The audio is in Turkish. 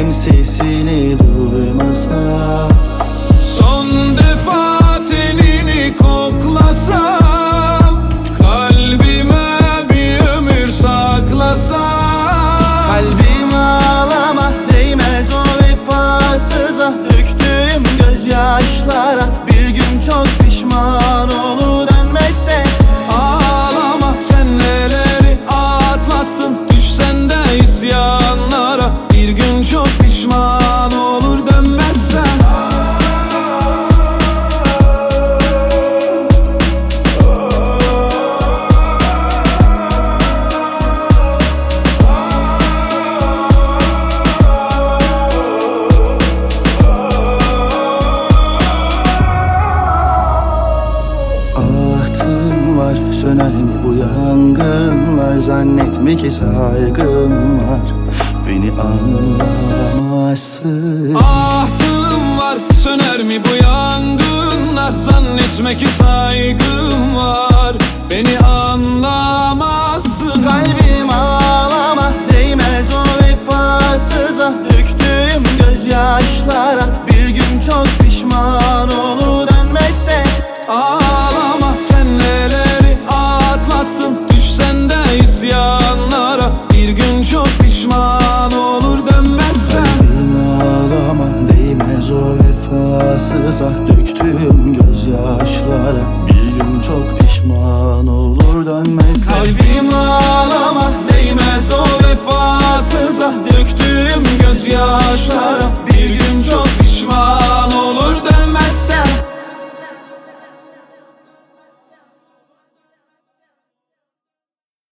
senin sesini duymasam, son defa tenini koklasam, kalbime bir ömür saklasam. kalbim ağlama, değmez o vefasıza, döktüğüm gözyaşlara bir gün çok pişman olur dönmezse. Ağlama, sen neleri atlattın, düşsen de isyanlara, bir gün çok pişman olur dönmezsen. Ahtım var, söner mi bu yangınlar? Zannetme ki saygım var, beni anlamazsın. Ahtım var, söner mi bu yangınlar? Zannetme ki saygım var, beni anlamazsın. Kalbim ağlama, değmez o vefasıza, döktüğüm gözyaşlara bir gün çok pişman olur dönmezse. Ağlama, sen neleri atlattın, düşsen de isyanlara, bir gün çok pişman olur dönmezsen. Kalbim ağlama, değmez o vefasıza, döktüğüm gözyaşlara bir gün çok pişman olur dönmezse. Kalbim ağlama, değmez o vefasıza, döktüğüm gözyaşlara